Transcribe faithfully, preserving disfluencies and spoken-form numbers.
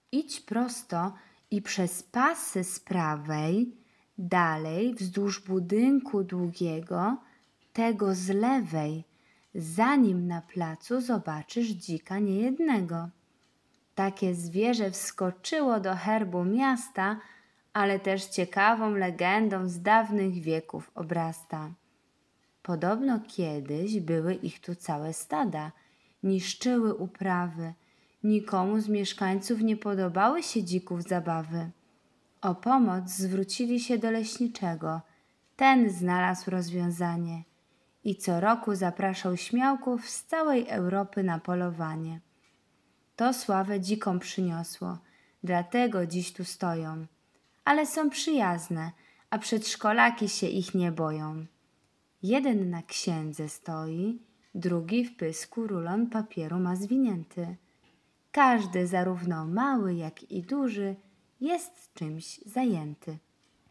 Idź prosto i przez pasy z prawej, dalej wzdłuż budynku długiego, tego z lewej, zanim na placu zobaczysz dzika niejednego. Takie zwierzę wskoczyło do herbu miasta, ale też ciekawą legendą z dawnych wieków obrasta. Podobno kiedyś były ich tu całe stada, niszczyły uprawy, nikomu z mieszkańców nie podobały się dzików zabawy. O pomoc zwrócili się do leśniczego, ten znalazł rozwiązanie i co roku zapraszał śmiałków z całej Europy na polowanie. To sławę dzikom przyniosło, dlatego dziś tu stoją, ale są przyjazne, a przedszkolaki się ich nie boją. Jeden na księdze stoi, drugi w pysku rulon papieru ma zwinięty. Każdy, zarówno mały, jak i duży, jest czymś zajęty.